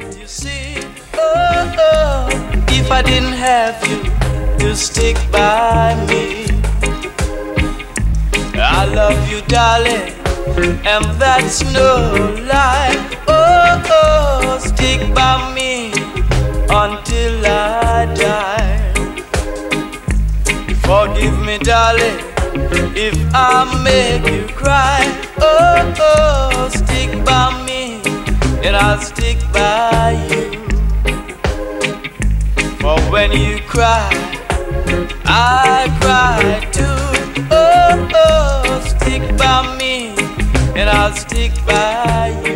You see, if I didn't have you to stick by me, I love you, darling, and that's no lie. Stick by me until I die. Forgive me, darling, if I make you cry. Stick by me and I'll stick by you. For when you cry, I cry too. Stick by me and I'll stick by you.